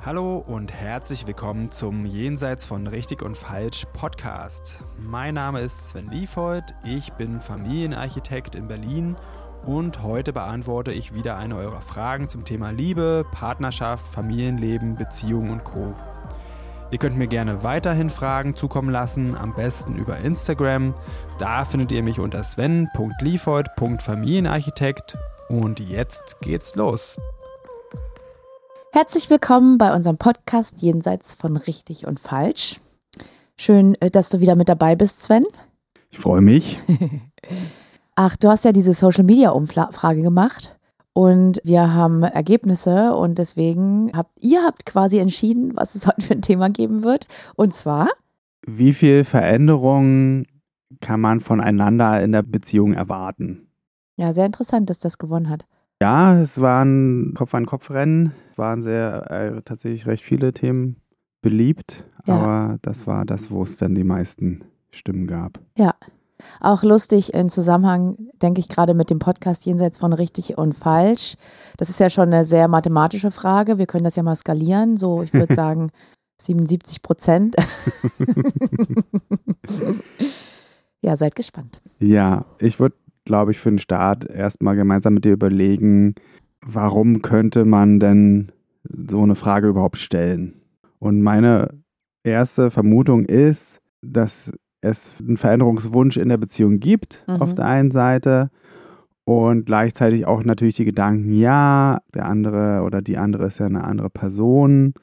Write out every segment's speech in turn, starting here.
Hallo und herzlich willkommen zum Jenseits von Richtig und Falsch Podcast. Mein Name ist Sven Liefhold, ich bin Familienarchitekt in Berlin und heute beantworte ich wieder eine eurer Fragen zum Thema Liebe, Partnerschaft, Familienleben, Beziehungen und Co. Ihr könnt mir gerne weiterhin Fragen zukommen lassen, am besten über Instagram. Da findet ihr mich unter sven.liefhold.familienarchitekt und jetzt geht's los. Herzlich willkommen bei unserem Podcast Jenseits von Richtig und Falsch. Schön, dass du wieder mit dabei bist, Sven. Ich freue mich. Ach, du hast ja diese Social-Media-Umfrage gemacht und wir haben Ergebnisse und deswegen habt ihr quasi entschieden, was es heute für ein Thema geben wird. Und zwar: Wie viel Veränderung kann man voneinander in der Beziehung erwarten? Ja, sehr interessant, dass das gewonnen hat. Ja, es war ein Kopf-an-Kopf-Rennen. Es waren tatsächlich recht viele Themen beliebt, Ja. aber das war das, wo es dann die meisten Stimmen gab. Ja, auch lustig im Zusammenhang, denke ich, gerade mit dem Podcast Jenseits von Richtig und Falsch. Das ist ja schon eine sehr mathematische Frage. Wir können das ja mal skalieren. So, ich würde sagen 77%. Ja, seid gespannt. Ja, ich würde, glaube ich, für den Start erstmal gemeinsam mit dir überlegen, warum könnte man denn so eine Frage überhaupt stellen? Und meine erste Vermutung ist, dass es einen Veränderungswunsch in der Beziehung gibt, auf der einen Seite, und gleichzeitig auch natürlich die Gedanken, ja, der andere oder die andere ist ja eine andere Person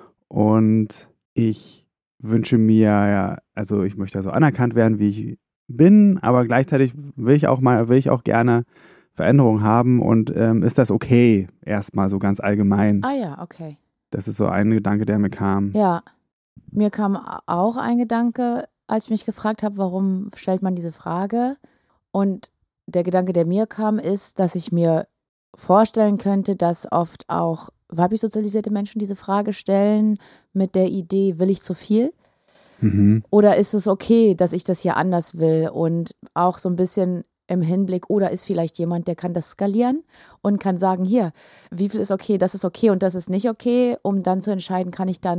und ich wünsche mir, ja, also ich möchte so anerkannt werden, wie ich bin, aber gleichzeitig will ich auch gerne Veränderung haben und ist das okay, erstmal so ganz allgemein. Ah ja, okay. Das ist so ein Gedanke, der mir kam. Ja, mir kam auch ein Gedanke, als ich mich gefragt habe, warum stellt man diese Frage? Und der Gedanke, der mir kam, ist, dass ich mir vorstellen könnte, dass oft auch weiblich sozialisierte Menschen diese Frage stellen mit der Idee, will ich zu viel? Oder ist es okay, dass ich das hier anders will? Und auch so ein bisschen im Hinblick, oder ist vielleicht jemand, der kann das skalieren und kann sagen, hier, wie viel ist okay, das ist okay und das ist nicht okay, um dann zu entscheiden,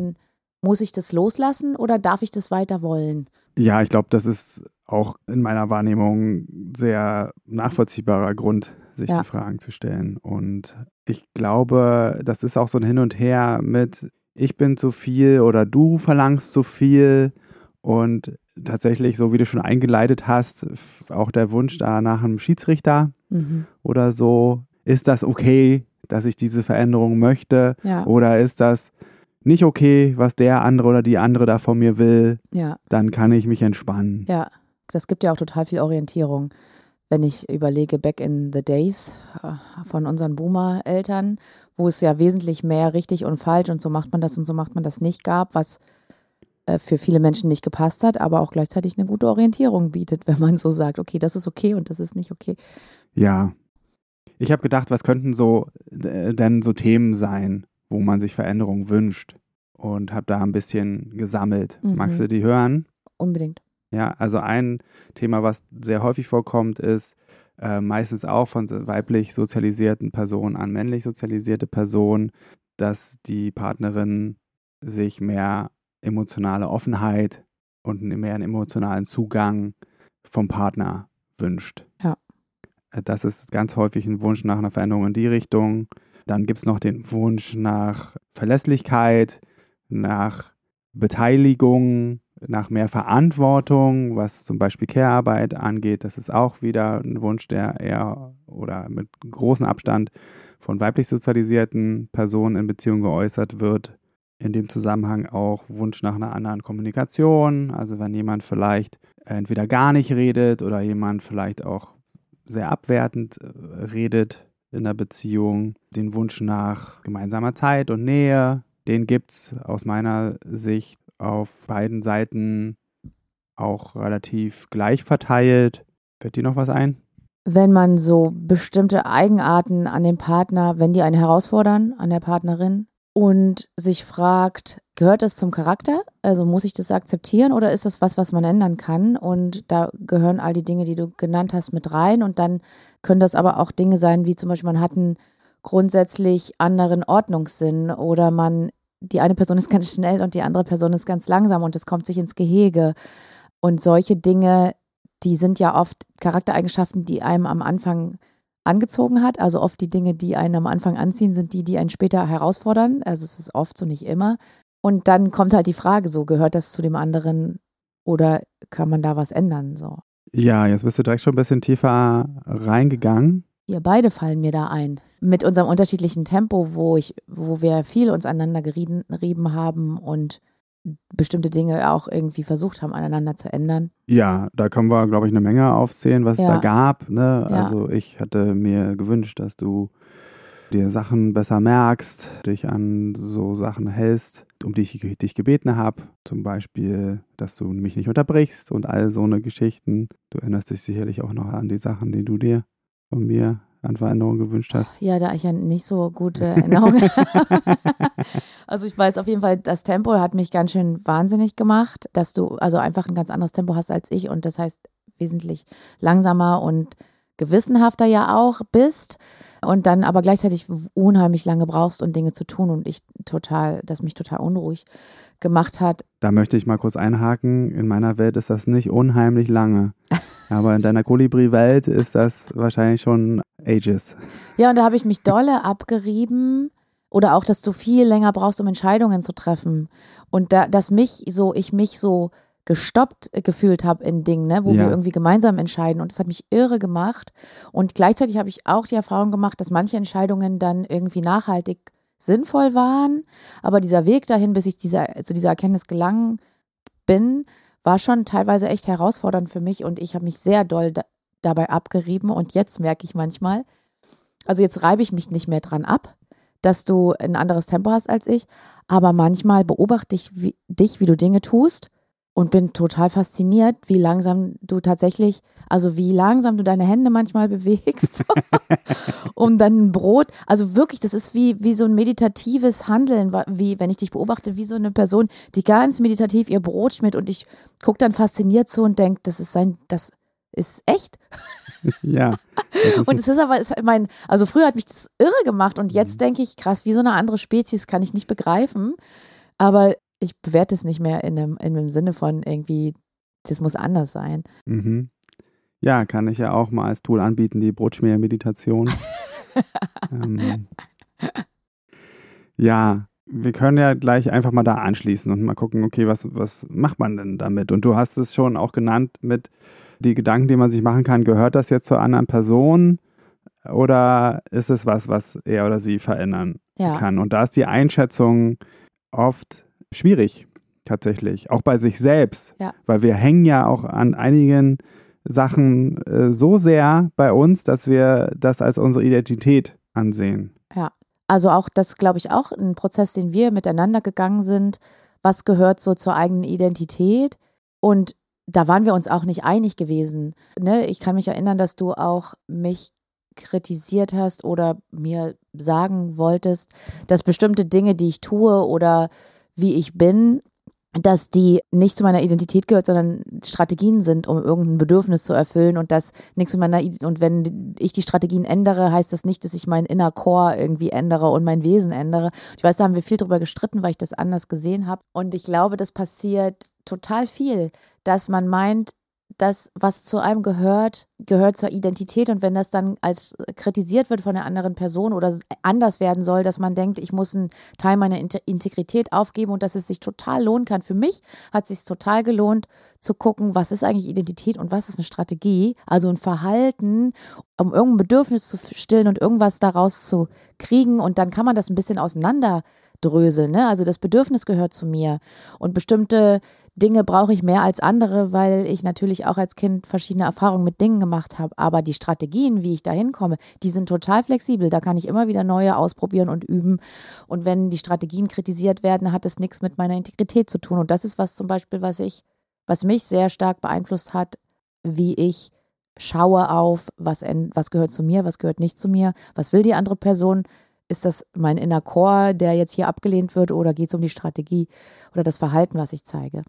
muss ich das loslassen oder darf ich das weiter wollen? Ja, ich glaube, das ist auch in meiner Wahrnehmung sehr nachvollziehbarer Grund, sich die Fragen zu stellen. Und ich glaube, das ist auch so ein Hin und Her mit ich bin zu viel oder du verlangst zu viel. Und tatsächlich, so wie du schon eingeleitet hast, auch der Wunsch da nach einem Schiedsrichter oder so. Ist das okay, dass ich diese Veränderung möchte? Ja. Oder ist das nicht okay, was der andere oder die andere da von mir will? Ja. Dann kann ich mich entspannen. Ja, das gibt ja auch total viel Orientierung. Wenn ich überlege, back in the days von unseren Boomer-Eltern, wo es ja wesentlich mehr richtig und falsch und so macht man das und so macht man das nicht gab, was für viele Menschen nicht gepasst hat, aber auch gleichzeitig eine gute Orientierung bietet, wenn man so sagt, okay, das ist okay und das ist nicht okay. Ja, ich habe gedacht, was könnten denn so Themen sein, wo man sich Veränderung wünscht, und habe da ein bisschen gesammelt. Magst du die hören? Unbedingt. Ja, also ein Thema, was sehr häufig vorkommt, ist meistens auch von weiblich sozialisierten Personen an männlich sozialisierte Personen, dass die Partnerin sich mehr emotionale Offenheit und mehr einen emotionalen Zugang vom Partner wünscht. Ja. Das ist ganz häufig ein Wunsch nach einer Veränderung in die Richtung. Dann gibt es noch den Wunsch nach Verlässlichkeit, nach Beteiligung, nach mehr Verantwortung, was zum Beispiel Care-Arbeit angeht. Das ist auch wieder ein Wunsch, der eher oder mit großem Abstand von weiblich sozialisierten Personen in Beziehung geäußert wird. In dem Zusammenhang auch Wunsch nach einer anderen Kommunikation. Also wenn jemand vielleicht entweder gar nicht redet oder jemand vielleicht auch sehr abwertend redet in der Beziehung. Den Wunsch nach gemeinsamer Zeit und Nähe, den gibt es aus meiner Sicht auf beiden Seiten auch relativ gleich verteilt. Fällt dir noch was ein? Wenn man so bestimmte Eigenarten an dem Partner, wenn die einen herausfordern, an der Partnerin, und sich fragt, gehört das zum Charakter? Also muss ich das akzeptieren oder ist das was man ändern kann? Und da gehören all die Dinge, die du genannt hast, mit rein. Und dann können das aber auch Dinge sein, wie zum Beispiel man hat einen grundsätzlich anderen Ordnungssinn oder man die eine Person ist ganz schnell und die andere Person ist ganz langsam und es kommt sich ins Gehege. Und solche Dinge, die sind ja oft Charaktereigenschaften, die einem am Anfang angezogen hat. Also oft die Dinge, die einen am Anfang anziehen, sind die einen später herausfordern. Also es ist oft so, nicht immer. Und dann kommt halt die Frage so, gehört das zu dem anderen oder kann man da was ändern? So. Ja, jetzt bist du direkt schon ein bisschen tiefer reingegangen. Wir beide fallen mir da ein. Mit unserem unterschiedlichen Tempo, wo wir viel uns aneinander gerieben haben und bestimmte Dinge auch irgendwie versucht haben, aneinander zu ändern. Ja, da können wir, glaube ich, eine Menge aufzählen, was es da gab. Ne? Ja. Also ich hatte mir gewünscht, dass du dir Sachen besser merkst, dich an so Sachen hältst, um die ich dich gebeten habe. Zum Beispiel, dass du mich nicht unterbrichst und all so eine Geschichten. Du erinnerst dich sicherlich auch noch an die Sachen, die du dir von mir an Veränderungen gewünscht hast. Ja, da ich ja nicht so gute Erinnerungen habe. Also ich weiß auf jeden Fall, das Tempo hat mich ganz schön wahnsinnig gemacht, dass du also einfach ein ganz anderes Tempo hast als ich und das heißt wesentlich langsamer und gewissenhafter ja auch bist und dann aber gleichzeitig unheimlich lange brauchst, um Dinge zu tun und das mich total unruhig gemacht hat. Da möchte ich mal kurz einhaken. In meiner Welt ist das nicht unheimlich lange. Aber in deiner Kolibri-Welt ist das wahrscheinlich schon Ages. Ja, und da habe ich mich dolle abgerieben. Oder auch, dass du viel länger brauchst, um Entscheidungen zu treffen. Und dass ich mich so gestoppt gefühlt habe in Dingen, ne, wo wir irgendwie gemeinsam entscheiden. Und das hat mich irre gemacht. Und gleichzeitig habe ich auch die Erfahrung gemacht, dass manche Entscheidungen dann irgendwie nachhaltig sinnvoll waren. Aber dieser Weg dahin, bis ich zu dieser Erkenntnis gelangen bin, war schon teilweise echt herausfordernd für mich. Und ich habe mich sehr doll dabei abgerieben. Und jetzt merke ich manchmal, also jetzt reibe ich mich nicht mehr dran ab, dass du ein anderes Tempo hast als ich, aber manchmal beobachte ich dich, wie du Dinge tust und bin total fasziniert, wie langsam du deine Hände manchmal bewegst, um dann ein Brot, also wirklich, das ist wie so ein meditatives Handeln, wie wenn ich dich beobachte, wie so eine Person, die ganz meditativ ihr Brot schmiert und ich gucke dann fasziniert zu und denke, das ist echt. Ja. Und es ist aber, also früher hat mich das irre gemacht und jetzt denke ich, krass, wie so eine andere Spezies kann ich nicht begreifen, aber ich bewerte es nicht mehr in einem Sinne von irgendwie, das muss anders sein. Mhm. Ja, kann ich ja auch mal als Tool anbieten, die Brotschmier-Meditation. Ja, wir können ja gleich einfach mal da anschließen und mal gucken, okay, was macht man denn damit? Und du hast es schon auch genannt mit die Gedanken, die man sich machen kann, gehört das jetzt zur anderen Person oder ist es was er oder sie verändern kann? Und da ist die Einschätzung oft schwierig, tatsächlich, auch bei sich selbst, weil wir hängen ja auch an einigen Sachen so sehr bei uns, dass wir das als unsere Identität ansehen. Ja, also auch das, glaube ich, auch ein Prozess, den wir miteinander gegangen sind, was gehört so zur eigenen Identität und da waren wir uns auch nicht einig gewesen. Ne? Ich kann mich erinnern, dass du auch mich kritisiert hast oder mir sagen wolltest, dass bestimmte Dinge, die ich tue oder wie ich bin, dass die nicht zu meiner Identität gehört, sondern Strategien sind, um irgendein Bedürfnis zu erfüllen und das nichts mit meiner und wenn ich die Strategien ändere, heißt das nicht, dass ich meinen Inner Core irgendwie ändere und mein Wesen ändere. Ich weiß, da haben wir viel drüber gestritten, weil ich das anders gesehen habe und ich glaube, das passiert total viel, dass man meint, das, was zu einem gehört zur Identität und wenn das dann als kritisiert wird von der anderen Person oder anders werden soll, dass man denkt, ich muss einen Teil meiner Integrität aufgeben und dass es sich total lohnen kann. Für mich hat es sich total gelohnt zu gucken, was ist eigentlich Identität und was ist eine Strategie, also ein Verhalten, um irgendein Bedürfnis zu stillen und irgendwas daraus zu kriegen und dann kann man das ein bisschen auseinanderdröseln, ne? Also das Bedürfnis gehört zu mir und bestimmte Dinge brauche ich mehr als andere, weil ich natürlich auch als Kind verschiedene Erfahrungen mit Dingen gemacht habe. Aber die Strategien, wie ich da hinkomme, die sind total flexibel. Da kann ich immer wieder neue ausprobieren und üben. Und wenn die Strategien kritisiert werden, hat das nichts mit meiner Integrität zu tun. Und das ist was zum Beispiel, was mich sehr stark beeinflusst hat, wie ich schaue auf, was gehört zu mir, was gehört nicht zu mir, was will die andere Person. Ist das mein Inner Core, der jetzt hier abgelehnt wird oder geht es um die Strategie oder das Verhalten, was ich zeige?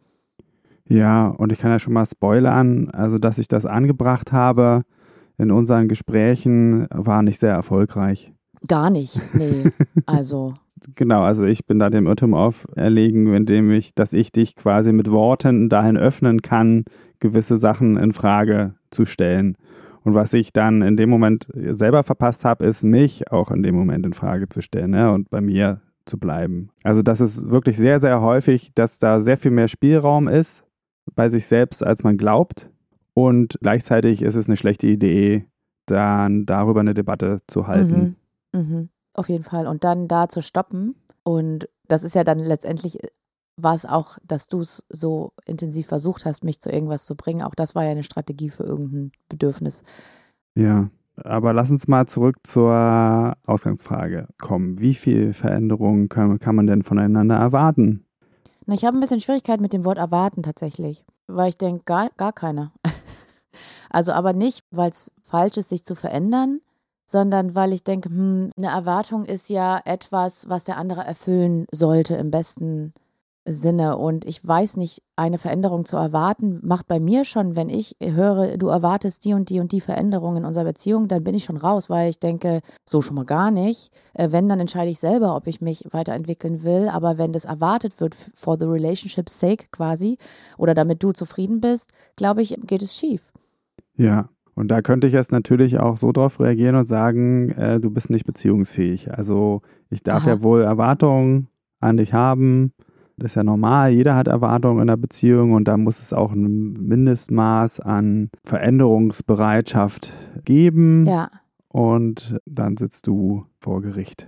Ja, und ich kann ja schon mal spoilern, also dass ich das angebracht habe in unseren Gesprächen, war nicht sehr erfolgreich. Gar nicht, nee, also. Genau, also ich bin da dem Irrtum auferlegen, dass ich dich quasi mit Worten dahin öffnen kann, gewisse Sachen in Frage zu stellen. Und was ich dann in dem Moment selber verpasst habe, ist, mich auch in dem Moment in Frage zu stellen, ne? Und bei mir zu bleiben. Also das ist wirklich sehr, sehr häufig, dass da sehr viel mehr Spielraum ist bei sich selbst, als man glaubt. Und gleichzeitig ist es eine schlechte Idee, dann darüber eine Debatte zu halten. Auf jeden Fall. Und dann da zu stoppen. Und das ist ja dann letztendlich, war es auch, dass du es so intensiv versucht hast, mich zu irgendwas zu bringen. Auch das war ja eine Strategie für irgendein Bedürfnis. Ja, aber lass uns mal zurück zur Ausgangsfrage kommen. Wie viel Veränderungen kann man denn voneinander erwarten? Na, ich habe ein bisschen Schwierigkeit mit dem Wort erwarten tatsächlich, weil ich denke, gar keine. Also aber nicht, weil es falsch ist, sich zu verändern, sondern weil ich denke, eine Erwartung ist ja etwas, was der andere erfüllen sollte im besten Sinne. Und ich weiß nicht, eine Veränderung zu erwarten, macht bei mir schon, wenn ich höre, du erwartest die und die Veränderung in unserer Beziehung, dann bin ich schon raus, weil ich denke, so schon mal gar nicht. Wenn, dann entscheide ich selber, ob ich mich weiterentwickeln will. Aber wenn das erwartet wird, for the relationship's sake quasi, oder damit du zufrieden bist, glaube ich, geht es schief. Ja, und da könnte ich jetzt natürlich auch so drauf reagieren und sagen, du bist nicht beziehungsfähig. Also ich darf ja wohl Erwartungen an dich haben. Das ist ja normal, jeder hat Erwartungen in der Beziehung und da muss es auch ein Mindestmaß an Veränderungsbereitschaft geben. Ja. Und dann sitzt du vor Gericht.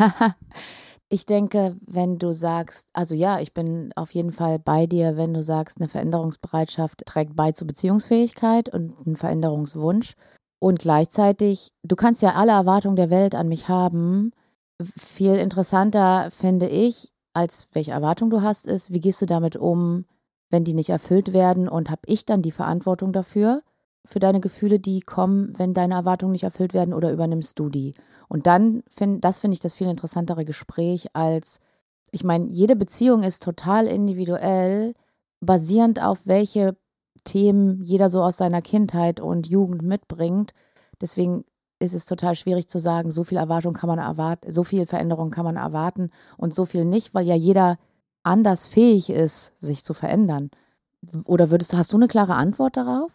Ich denke, wenn du sagst, also ja, ich bin auf jeden Fall bei dir, wenn du sagst, eine Veränderungsbereitschaft trägt bei zur Beziehungsfähigkeit und ein Veränderungswunsch. Und gleichzeitig, du kannst ja alle Erwartungen der Welt an mich haben. Viel interessanter finde ich, als welche Erwartung du hast, ist, wie gehst du damit um, wenn die nicht erfüllt werden und habe ich dann die Verantwortung dafür, für deine Gefühle, die kommen, wenn deine Erwartungen nicht erfüllt werden, oder übernimmst du die? Und dann finde ich das viel interessantere Gespräch als, ich meine, jede Beziehung ist total individuell, basierend auf welche Themen jeder so aus seiner Kindheit und Jugend mitbringt. Deswegen ist es total schwierig zu sagen, so viel Erwartung kann man erwarten, so viel Veränderung kann man erwarten und so viel nicht, weil ja jeder anders fähig ist, sich zu verändern. Oder hast du eine klare Antwort darauf?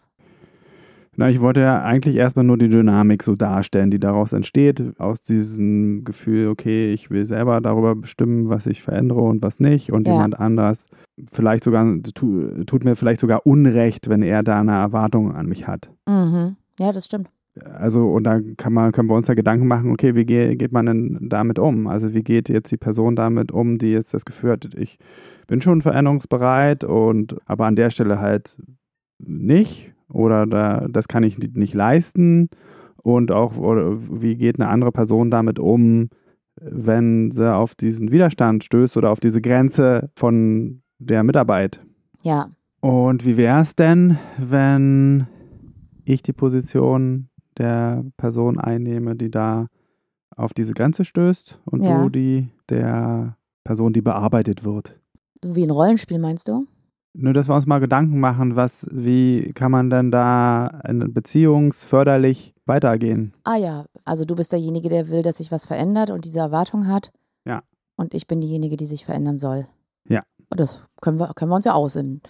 Na, ich wollte ja eigentlich erstmal nur die Dynamik so darstellen, die daraus entsteht, aus diesem Gefühl, okay, ich will selber darüber bestimmen, was ich verändere und was nicht, und jemand anders vielleicht sogar tut mir vielleicht sogar Unrecht, wenn er da eine Erwartung an mich hat. Mhm. Ja, das stimmt. Also, und dann können wir uns ja Gedanken machen, okay, wie geht man denn damit um? Also, wie geht jetzt die Person damit um, die jetzt das Gefühl hat, ich bin schon veränderungsbereit, aber an der Stelle halt nicht, oder das kann ich nicht leisten, und auch, oder wie geht eine andere Person damit um, wenn sie auf diesen Widerstand stößt oder auf diese Grenze von der Mitarbeit. Ja. Und wie wäre es denn, wenn ich die Position der Person einnehme, die da auf diese Grenze stößt, und du der Person, die bearbeitet wird? So wie ein Rollenspiel, meinst du? Nur, dass wir uns mal Gedanken machen, wie kann man denn da beziehungsförderlich weitergehen? Ah ja, also du bist derjenige, der will, dass sich was verändert und diese Erwartung hat. Ja. Und ich bin diejenige, die sich verändern soll. Ja. Das können wir uns ja aussinnen.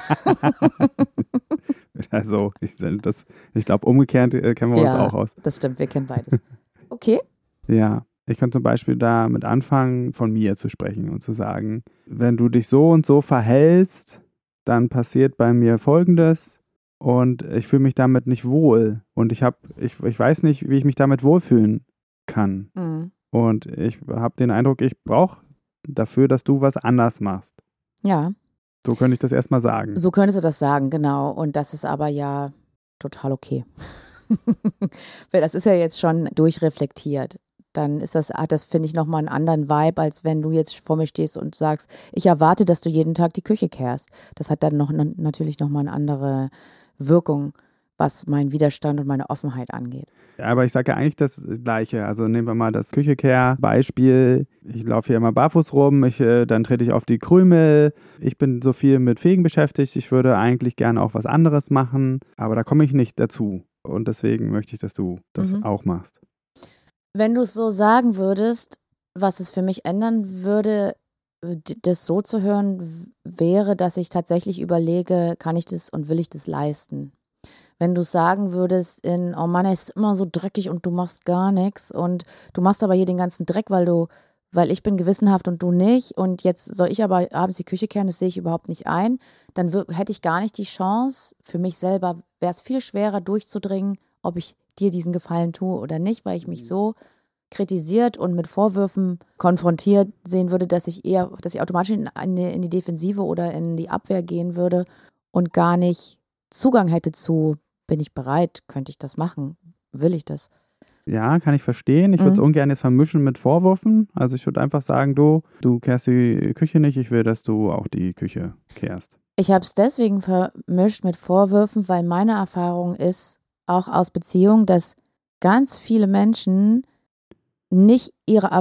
Also, ich glaube, umgekehrt kennen wir uns auch aus. Das stimmt, wir kennen beides. Okay. Ja, ich kann zum Beispiel damit anfangen, von mir zu sprechen und zu sagen, wenn du dich so und so verhältst, dann passiert bei mir Folgendes und ich fühle mich damit nicht wohl und ich weiß nicht, wie ich mich damit wohlfühlen kann. Mhm. Und ich habe den Eindruck, ich brauche dafür, dass du was anders machst. Ja. So könnte ich das erstmal sagen. So könntest du das sagen, genau. Und das ist aber ja total okay. Weil das ist ja jetzt schon durchreflektiert. Dann ist das finde ich, nochmal einen anderen Vibe, als wenn du jetzt vor mir stehst und sagst, ich erwarte, dass du jeden Tag die Küche kehrst. Das hat dann natürlich nochmal eine andere Wirkung, was meinen Widerstand und meine Offenheit angeht. Aber ich sage ja eigentlich das Gleiche. Also nehmen wir mal das Küchekehr-Beispiel. Ich laufe hier immer barfuß rum, dann trete ich auf die Krümel. Ich bin so viel mit Fegen beschäftigt. Ich würde eigentlich gerne auch was anderes machen, aber da komme ich nicht dazu. Und deswegen möchte ich, dass du das auch machst. Wenn du es so sagen würdest, was es für mich ändern würde, das so zu hören, wäre, dass ich tatsächlich überlege, kann ich das und will ich das leisten? Wenn du sagen würdest, oh Mann, es ist immer so dreckig und du machst gar nichts und du machst aber hier den ganzen Dreck, weil ich bin gewissenhaft und du nicht und jetzt soll ich aber abends die Küche kehren, das sehe ich überhaupt nicht ein, dann hätte ich gar nicht die Chance, für mich selber wäre es viel schwerer durchzudringen, ob ich dir diesen Gefallen tue oder nicht, weil ich mich so kritisiert und mit Vorwürfen konfrontiert sehen würde, dass ich automatisch in die Defensive oder in die Abwehr gehen würde und gar nicht Zugang hätte zu, bin ich bereit, könnte ich das machen, will ich das? Ja, kann ich verstehen. Ich würde es ungern jetzt vermischen mit Vorwürfen. Also ich würde einfach sagen, du kehrst die Küche nicht, ich will, dass du auch die Küche kehrst. Ich habe es deswegen vermischt mit Vorwürfen, weil meine Erfahrung ist, auch aus Beziehungen, dass ganz viele Menschen sich ihrer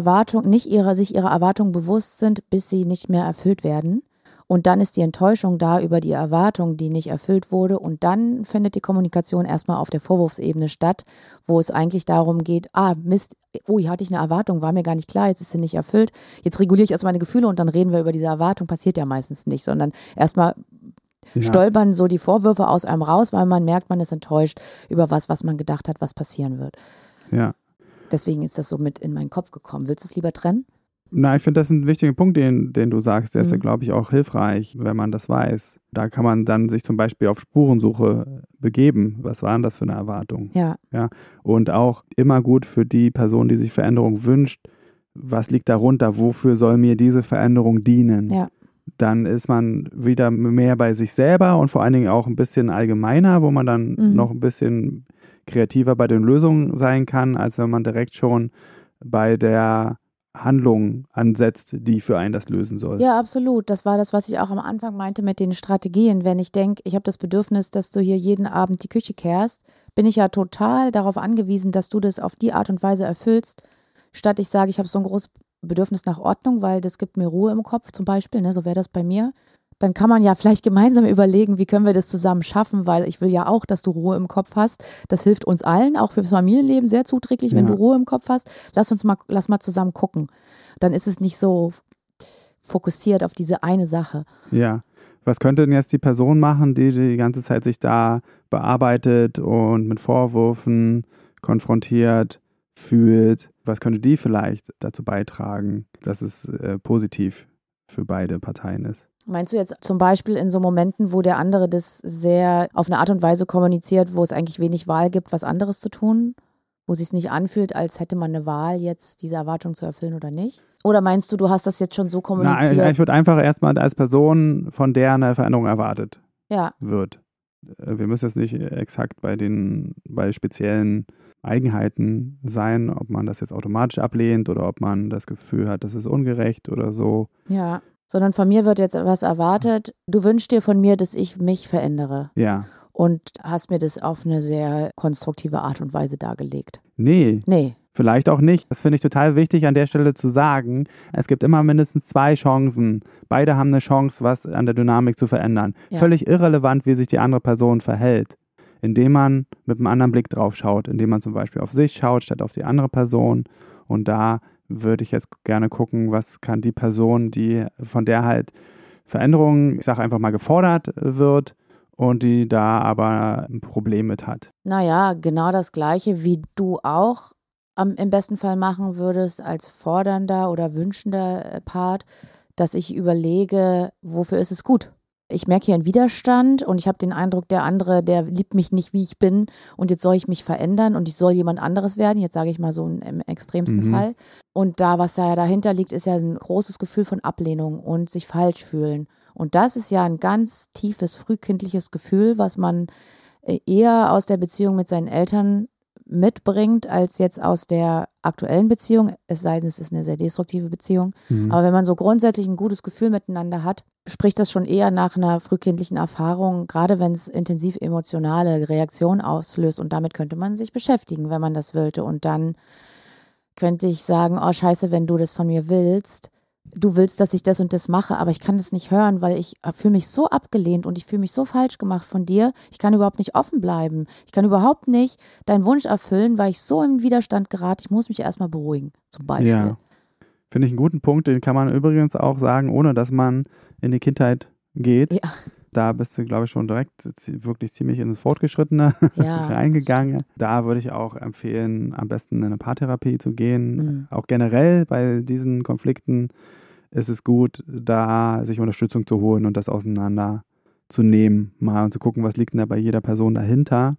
Erwartung bewusst sind, bis sie nicht mehr erfüllt werden. Und dann ist die Enttäuschung da über die Erwartung, die nicht erfüllt wurde. Und dann findet die Kommunikation erstmal auf der Vorwurfsebene statt, wo es eigentlich darum geht, Mist, hier hatte ich eine Erwartung, war mir gar nicht klar, jetzt ist sie nicht erfüllt. Jetzt reguliere ich erstmal meine Gefühle und dann reden wir über diese Erwartung. Passiert ja meistens nicht, sondern erstmal stolpern so die Vorwürfe aus einem raus, weil man merkt, man ist enttäuscht über was man gedacht hat, was passieren wird. Ja. Deswegen ist das so mit in meinen Kopf gekommen. Willst du es lieber trennen? Na, ich finde das ein wichtiger Punkt, den du sagst. Der ist ja, glaube ich, auch hilfreich, wenn man das weiß. Da kann man dann sich zum Beispiel auf Spurensuche begeben. Was war denn das für eine Erwartung? Ja. Und auch immer gut für die Person, die sich Veränderung wünscht, was liegt darunter? Wofür soll mir diese Veränderung dienen? Ja. Dann ist man wieder mehr bei sich selber und vor allen Dingen auch ein bisschen allgemeiner, wo man dann noch ein bisschen kreativer bei den Lösungen sein kann, als wenn man direkt schon bei der Handlung ansetzt, die für einen das lösen soll. Ja, absolut. Das war das, was ich auch am Anfang meinte mit den Strategien. Wenn ich denke, ich habe das Bedürfnis, dass du hier jeden Abend die Küche kehrst, bin ich ja total darauf angewiesen, dass du das auf die Art und Weise erfüllst, statt ich sage, ich habe so ein großes Bedürfnis nach Ordnung, weil das gibt mir Ruhe im Kopf zum Beispiel, ne, so wäre das bei mir. Dann kann man ja vielleicht gemeinsam überlegen, wie können wir das zusammen schaffen, weil ich will ja auch, dass du Ruhe im Kopf hast. Das hilft uns allen, auch fürs Familienleben sehr zuträglich, wenn du Ruhe im Kopf hast. Lass mal zusammen gucken. Dann ist es nicht so fokussiert auf diese eine Sache. Ja. Was könnte denn jetzt die Person machen, die ganze Zeit sich da bearbeitet und mit Vorwürfen konfrontiert fühlt? Was könnte die vielleicht dazu beitragen, dass es positiv für beide Parteien ist? Meinst du jetzt zum Beispiel in so Momenten, wo der andere das sehr auf eine Art und Weise kommuniziert, wo es eigentlich wenig Wahl gibt, was anderes zu tun? Wo es sich nicht anfühlt, als hätte man eine Wahl, jetzt diese Erwartung zu erfüllen oder nicht? Oder meinst du hast das jetzt schon so kommuniziert? Nein, ich würde einfach erstmal als Person, von der eine Veränderung erwartet wird. Wir müssen jetzt nicht exakt bei speziellen Eigenheiten sein, ob man das jetzt automatisch ablehnt oder ob man das Gefühl hat, das ist ungerecht oder so. Ja. Sondern von mir wird jetzt was erwartet. Du wünschst dir von mir, dass ich mich verändere. Ja. Und hast mir das auf eine sehr konstruktive Art und Weise dargelegt. Nee. Vielleicht auch nicht. Das finde ich total wichtig an der Stelle zu sagen. Es gibt immer mindestens 2 Chancen. Beide haben eine Chance, was an der Dynamik zu verändern. Ja. Völlig irrelevant, wie sich die andere Person verhält. Indem man mit einem anderen Blick drauf schaut. Indem man zum Beispiel auf sich schaut, statt auf die andere Person. Und da würde ich jetzt gerne gucken, was kann die Person, von der halt Veränderung, ich sage einfach mal, gefordert wird und die da aber ein Problem mit hat. Naja, genau das Gleiche, wie du auch im besten Fall machen würdest als fordernder oder wünschender Part, dass ich überlege, wofür ist es gut? Ich merke hier einen Widerstand und ich habe den Eindruck, der andere, der liebt mich nicht, wie ich bin und jetzt soll ich mich verändern und ich soll jemand anderes werden, jetzt sage ich mal so im extremsten Fall. Und was da ja dahinter liegt, ist ja ein großes Gefühl von Ablehnung und sich falsch fühlen. Und das ist ja ein ganz tiefes, frühkindliches Gefühl, was man eher aus der Beziehung mit seinen Eltern mitbringt, als jetzt aus der aktuellen Beziehung, es sei denn, es ist eine sehr destruktive Beziehung. Aber wenn man so grundsätzlich ein gutes Gefühl miteinander hat, spricht das schon eher nach einer frühkindlichen Erfahrung, gerade wenn es intensiv emotionale Reaktionen auslöst. Und damit könnte man sich beschäftigen, wenn man das wollte. Und dann könnte ich sagen, oh scheiße, wenn du das von mir willst, du willst, dass ich das und das mache, aber ich kann das nicht hören, weil ich fühle mich so abgelehnt und ich fühle mich so falsch gemacht von dir. Ich kann überhaupt nicht offen bleiben. Ich kann überhaupt nicht deinen Wunsch erfüllen, weil ich so in Widerstand gerate. Ich muss mich erstmal beruhigen, zum Beispiel. Finde ich einen guten Punkt, den kann man übrigens auch sagen, ohne dass man in die Kindheit geht. Ja. Da bist du, glaube ich, schon direkt wirklich ziemlich ins Fortgeschrittene reingegangen. Da würde ich auch empfehlen, am besten in eine Paartherapie zu gehen. Auch generell bei diesen Konflikten ist es gut, da sich Unterstützung zu holen und das auseinanderzunehmen, mal und zu gucken, was liegt denn da bei jeder Person dahinter.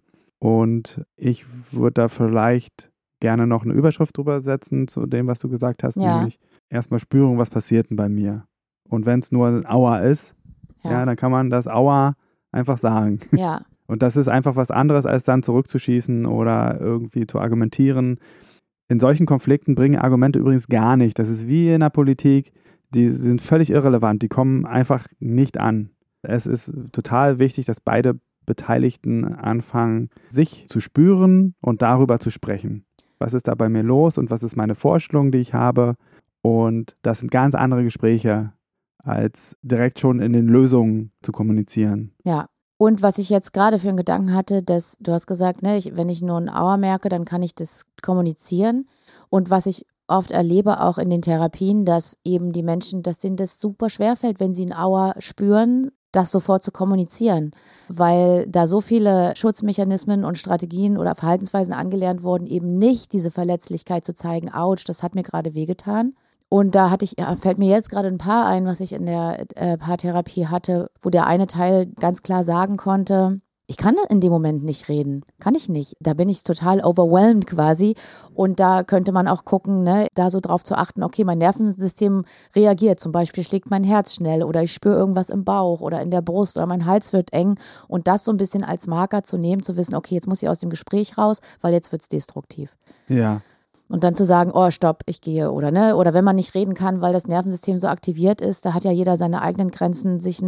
Und ich würde da vielleicht gerne noch eine Überschrift drüber setzen zu dem, was du gesagt hast, nämlich erstmal spüren, was passiert denn bei mir. Und wenn es nur ein Aua ist, dann kann man das Aua einfach sagen. Ja. Und das ist einfach was anderes, als dann zurückzuschießen oder irgendwie zu argumentieren. In solchen Konflikten bringen Argumente übrigens gar nicht. Das ist wie in der Politik, die sind völlig irrelevant, die kommen einfach nicht an. Es ist total wichtig, dass beide Beteiligten anfangen, sich zu spüren und darüber zu sprechen. Was ist da bei mir los und was ist meine Vorstellung, die ich habe? Und das sind ganz andere Gespräche, als direkt schon in den Lösungen zu kommunizieren. Ja, und was ich jetzt gerade für einen Gedanken hatte, dass du hast gesagt, ne, wenn ich nur ein Aua merke, dann kann ich das kommunizieren. Und was ich oft erlebe, auch in den Therapien, dass eben die Menschen, dass denen das super schwerfällt, wenn sie ein Aua spüren, das sofort zu kommunizieren, weil da so viele Schutzmechanismen und Strategien oder Verhaltensweisen angelernt wurden, eben nicht diese Verletzlichkeit zu zeigen, ouch, das hat mir gerade wehgetan. Und da fällt mir jetzt gerade ein Paar ein, was ich in der Paartherapie hatte, wo der eine Teil ganz klar sagen konnte, ich kann in dem Moment nicht reden, kann ich nicht. Da bin ich total overwhelmed quasi. Und da könnte man auch gucken, ne, da so drauf zu achten, okay, mein Nervensystem reagiert. Zum Beispiel schlägt mein Herz schnell oder ich spüre irgendwas im Bauch oder in der Brust oder mein Hals wird eng. Und das so ein bisschen als Marker zu nehmen, zu wissen, okay, jetzt muss ich aus dem Gespräch raus, weil jetzt wird es destruktiv. Ja. Und dann zu sagen, oh, stopp, ich gehe, oder ne? Oder wenn man nicht reden kann, weil das Nervensystem so aktiviert ist, da hat ja jeder seine eigenen Grenzen, sich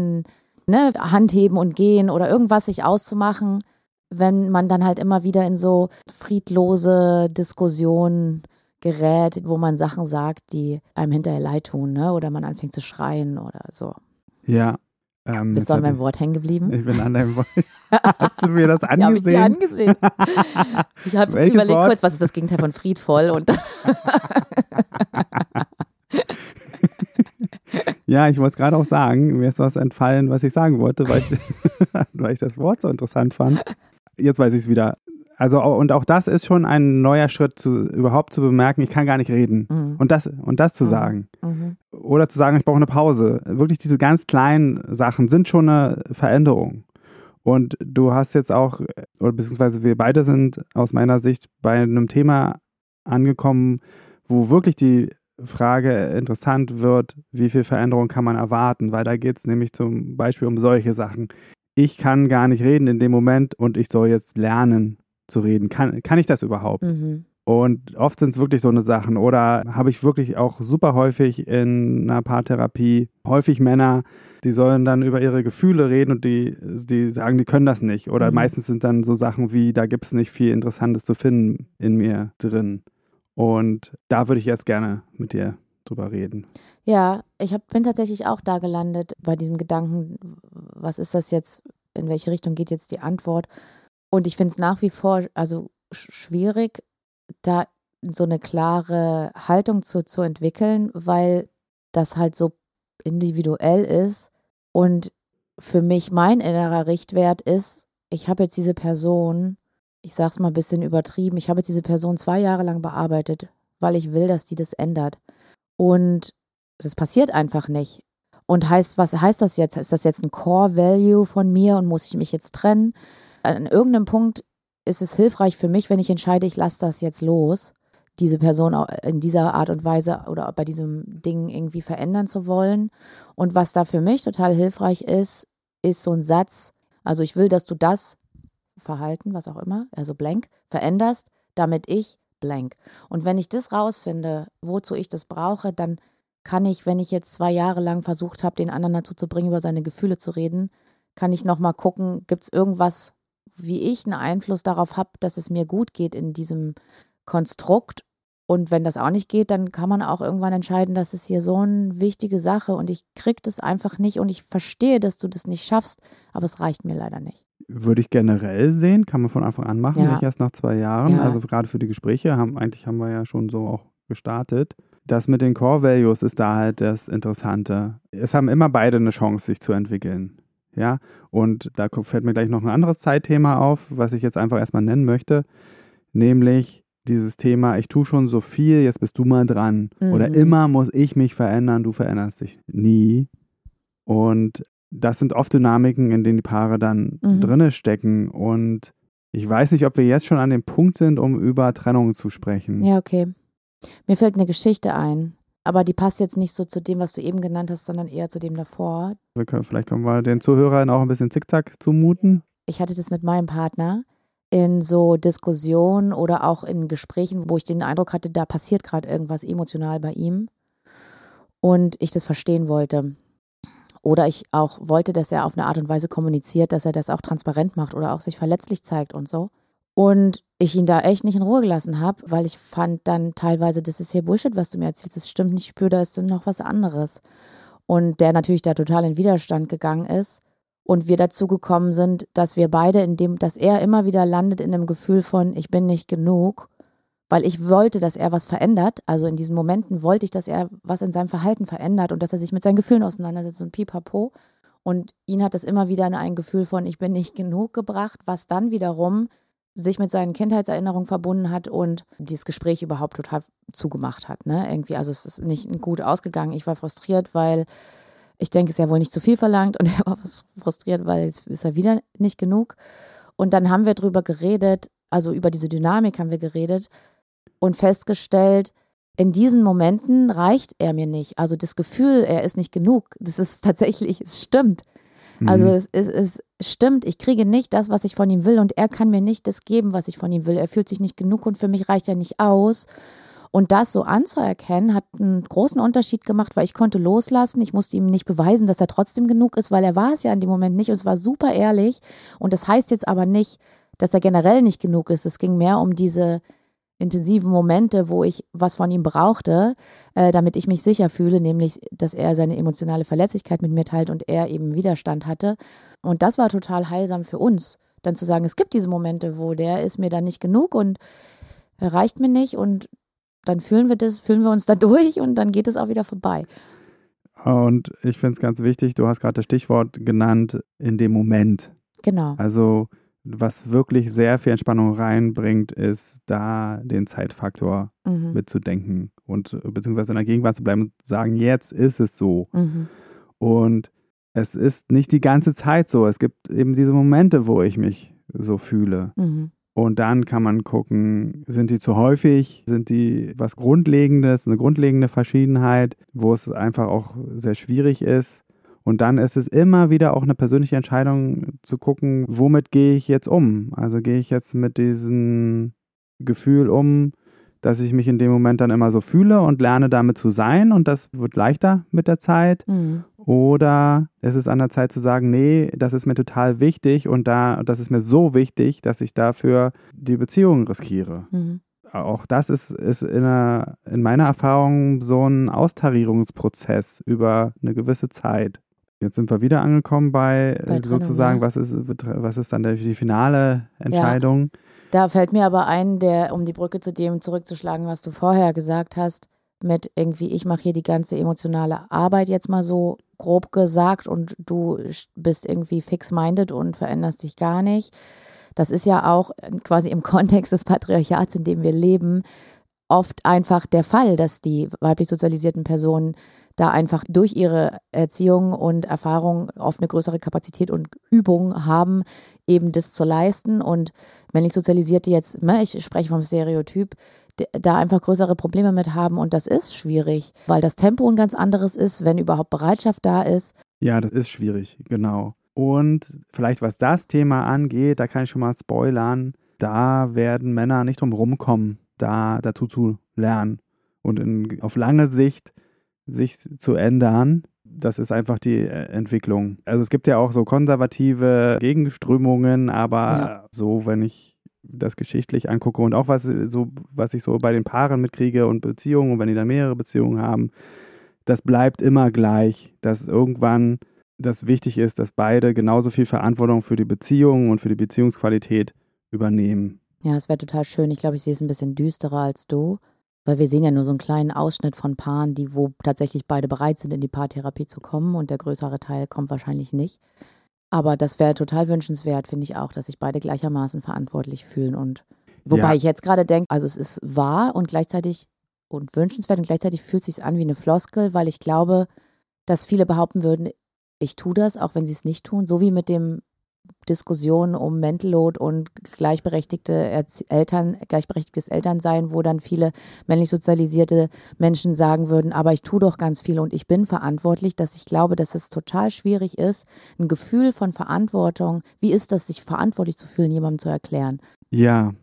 Handheben und gehen oder irgendwas sich auszumachen, wenn man dann halt immer wieder in so friedlose Diskussionen gerät, wo man Sachen sagt, die einem hinterher leid tun, ne? Oder man anfängt zu schreien oder so. Ja. Bist du an meinem Wort hängen geblieben? Ich bin an deinem Wort. Hast du mir das angesehen? Ja, habe ich dir angesehen. Ich habe überlegt Wort? kurz, was ist das Gegenteil von friedvoll und Ja, ich wollte es gerade auch sagen, mir ist was entfallen, was ich sagen wollte, weil ich das Wort so interessant fand. Jetzt weiß ich es wieder. Also, und auch das ist schon ein neuer Schritt, überhaupt zu bemerken, ich kann gar nicht reden. Mhm. Und das zu sagen. Mhm. Oder zu sagen, ich brauche eine Pause. Wirklich diese ganz kleinen Sachen sind schon eine Veränderung. Und du hast jetzt auch, oder beziehungsweise wir beide sind aus meiner Sicht bei einem Thema angekommen, wo wirklich die Frage interessant wird, wie viel Veränderung kann man erwarten, weil da geht es nämlich zum Beispiel um solche Sachen. Ich kann gar nicht reden in dem Moment und ich soll jetzt lernen zu reden. Kann ich das überhaupt? Mhm. Und oft sind es wirklich so eine Sachen. Oder habe ich wirklich auch super häufig in einer Paartherapie, häufig Männer, die sollen dann über ihre Gefühle reden und die sagen, die können das nicht. Oder meistens sind dann so Sachen wie, da gibt es nicht viel Interessantes zu finden in mir drin. Und da würde ich jetzt gerne mit dir drüber reden. Ja, ich bin tatsächlich auch da gelandet bei diesem Gedanken, was ist das jetzt, in welche Richtung geht jetzt die Antwort? Und ich finde es nach wie vor schwierig, da so eine klare Haltung zu entwickeln, weil das halt so individuell ist. Und für mich mein innerer Richtwert ist, ich habe jetzt diese Person, ich sag's mal ein bisschen übertrieben, ich habe jetzt diese Person 2 Jahre lang bearbeitet, weil ich will, dass die das ändert. Und das passiert einfach nicht. Und was heißt das jetzt? Ist das jetzt ein Core-Value von mir und muss ich mich jetzt trennen? An irgendeinem Punkt ist es hilfreich für mich, wenn ich entscheide, ich lasse das jetzt los, diese Person in dieser Art und Weise oder bei diesem Ding irgendwie verändern zu wollen. Und was da für mich total hilfreich ist so ein Satz, also ich will, dass du das Verhalten, was auch immer, also blank, veränderst, damit ich blank. Und wenn ich das rausfinde, wozu ich das brauche, dann kann ich, wenn ich jetzt 2 Jahre lang versucht habe, den anderen dazu zu bringen, über seine Gefühle zu reden, kann ich nochmal gucken, gibt es irgendwas, wie ich einen Einfluss darauf habe, dass es mir gut geht in diesem Konstrukt. Und wenn das auch nicht geht, dann kann man auch irgendwann entscheiden, das ist hier so eine wichtige Sache und ich kriege das einfach nicht und ich verstehe, dass du das nicht schaffst, aber es reicht mir leider nicht. Würde ich generell sehen, kann man von Anfang an machen, nicht erst nach 2 Jahren. Ja. Also gerade für die Gespräche haben wir ja schon so auch gestartet. das mit den Core Values ist da halt das Interessante. Es haben immer beide eine Chance, sich zu entwickeln. Ja, und da fällt mir gleich noch ein anderes Zeitthema auf, was ich jetzt einfach erstmal nennen möchte, nämlich dieses Thema, ich tue schon so viel, jetzt bist du mal dran. Oder immer muss ich mich verändern, du veränderst dich nie. Und das sind oft Dynamiken, in denen die Paare dann drinne stecken. Und ich weiß nicht, ob wir jetzt schon an dem Punkt sind, um über Trennung zu sprechen. Ja, okay. Mir fällt eine Geschichte ein, aber die passt jetzt nicht so zu dem, was du eben genannt hast, sondern eher zu dem davor. Vielleicht können wir den Zuhörern auch ein bisschen Zickzack zumuten. Ich hatte das mit meinem Partner in so Diskussionen oder auch in Gesprächen, wo ich den Eindruck hatte, da passiert gerade irgendwas emotional bei ihm und ich das verstehen wollte. Oder ich auch wollte, dass er auf eine Art und Weise kommuniziert, dass er das auch transparent macht oder auch sich verletzlich zeigt und so. Und ich ihn da echt nicht in Ruhe gelassen habe, weil ich fand dann teilweise, das ist hier Bullshit, was du mir erzählst, das stimmt nicht, ich spüre, da ist dann noch was anderes. Und der natürlich da total in Widerstand gegangen ist und wir dazu gekommen sind, dass wir beide dass er immer wieder landet in einem Gefühl von, ich bin nicht genug, weil ich wollte, dass er was verändert. Also in diesen Momenten wollte ich, dass er was in seinem Verhalten verändert und dass er sich mit seinen Gefühlen auseinandersetzt und pipapo. Und ihn hat das immer wieder in ein Gefühl von, ich bin nicht genug gebracht, was dann wiederum sich mit seinen Kindheitserinnerungen verbunden hat und dieses Gespräch überhaupt total zugemacht hat. Ne? Irgendwie, also es ist nicht gut ausgegangen. Ich war frustriert, weil ich denke, es ist ja wohl nicht zu viel verlangt und er war frustriert, weil jetzt ist er wieder nicht genug. Und dann haben wir drüber geredet, also über diese Dynamik haben wir geredet und festgestellt, in diesen Momenten reicht er mir nicht. Also das Gefühl, er ist nicht genug, das ist tatsächlich, es stimmt. Also es stimmt, ich kriege nicht das, was ich von ihm will und er kann mir nicht das geben, was ich von ihm will. Er fühlt sich nicht genug und für mich reicht er nicht aus. Und das so anzuerkennen, hat einen großen Unterschied gemacht, weil ich konnte loslassen. Ich musste ihm nicht beweisen, dass er trotzdem genug ist, weil er war es ja in dem Moment nicht und es war super ehrlich. Und das heißt jetzt aber nicht, dass er generell nicht genug ist. Es ging mehr um diese intensiven Momente, wo ich was von ihm brauchte, damit ich mich sicher fühle, nämlich, dass er seine emotionale Verletzlichkeit mit mir teilt und er eben Widerstand hatte. Und das war total heilsam für uns, dann zu sagen, es gibt diese Momente, wo der ist mir dann nicht genug und er reicht mir nicht und dann fühlen wir uns da durch und dann geht es auch wieder vorbei. Und ich finde es ganz wichtig, du hast gerade das Stichwort genannt, in dem Moment. Genau. Also was wirklich sehr viel Entspannung reinbringt, ist da den Zeitfaktor mitzudenken und beziehungsweise in der Gegenwart zu bleiben und sagen, jetzt ist es so. Und es ist nicht die ganze Zeit so. Es gibt eben diese Momente, wo ich mich so fühle. Und dann kann man gucken, sind die zu häufig? Sind die was Grundlegendes, eine grundlegende Verschiedenheit, wo es einfach auch sehr schwierig ist? Und dann ist es immer wieder auch eine persönliche Entscheidung zu gucken, womit gehe ich jetzt um? Also gehe ich jetzt mit diesem Gefühl um, dass ich mich in dem Moment dann immer so fühle und lerne damit zu sein und das wird leichter mit der Zeit. Oder ist es an der Zeit zu sagen, nee, das ist mir total wichtig und das ist mir so wichtig, dass ich dafür die Beziehung riskiere. Auch das ist in meiner Erfahrung so ein Austarierungsprozess über eine gewisse Zeit. Jetzt sind wir wieder angekommen bei Trennung, sozusagen, ja. was ist dann die finale Entscheidung? Ja. Da fällt mir aber ein, um die Brücke zu dem zurückzuschlagen, was du vorher gesagt hast, mit irgendwie, ich mache hier die ganze emotionale Arbeit jetzt mal so grob gesagt und du bist irgendwie fix-minded und veränderst dich gar nicht. Das ist ja auch quasi im Kontext des Patriarchats, in dem wir leben, oft einfach der Fall, dass die weiblich sozialisierten Personen da einfach durch ihre Erziehung und Erfahrung oft eine größere Kapazität und Übung haben, eben das zu leisten. Und männlich Sozialisierte jetzt, ich spreche vom Stereotyp, da einfach größere Probleme mit haben. Und das ist schwierig, weil das Tempo ein ganz anderes ist, wenn überhaupt Bereitschaft da ist. Ja, das ist schwierig, genau. Und vielleicht was das Thema angeht, da kann ich schon mal spoilern, da werden Männer nicht drum rumkommen, dazu zu lernen und auf lange Sicht sich zu ändern. Das ist einfach die Entwicklung. Also es gibt ja auch so konservative Gegenströmungen, aber so, wenn ich das geschichtlich angucke und auch was ich so bei den Paaren mitkriege und Beziehungen und wenn die dann mehrere Beziehungen haben, das bleibt immer gleich, dass irgendwann das wichtig ist, dass beide genauso viel Verantwortung für die Beziehung und für die Beziehungsqualität übernehmen. Ja, es wäre total schön. Ich glaube, ich sehe es ein bisschen düsterer als du. Weil wir sehen ja nur so einen kleinen Ausschnitt von Paaren, wo tatsächlich beide bereit sind, in die Paartherapie zu kommen und der größere Teil kommt wahrscheinlich nicht. Aber das wäre total wünschenswert, finde ich auch, dass sich beide gleichermaßen verantwortlich fühlen. Und wobei ich jetzt gerade denke, also es ist wahr und gleichzeitig und wünschenswert und gleichzeitig fühlt es sich an wie eine Floskel, weil ich glaube, dass viele behaupten würden, ich tue das, auch wenn sie es nicht tun, so wie mit dem Diskussionen um Mental Load und gleichberechtigtes Elternsein, wo dann viele männlich sozialisierte Menschen sagen würden, aber ich tue doch ganz viel und ich bin verantwortlich, dass ich glaube, dass es total schwierig ist, ein Gefühl von Verantwortung, wie ist das, sich verantwortlich zu fühlen, jemandem zu erklären. Ja,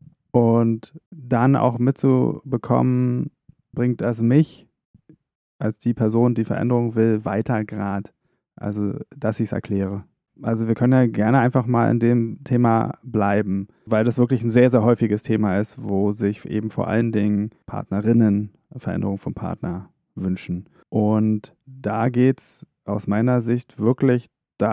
und dann auch mitzubekommen, bringt das mich als die Person, die Veränderung will, weiter gerade. Also, dass ich es erkläre. Also wir können ja gerne einfach mal in dem Thema bleiben, weil das wirklich ein sehr, sehr häufiges Thema ist, wo sich eben vor allen Dingen Partnerinnen Veränderung vom Partner wünschen. Und da geht es aus meiner Sicht wirklich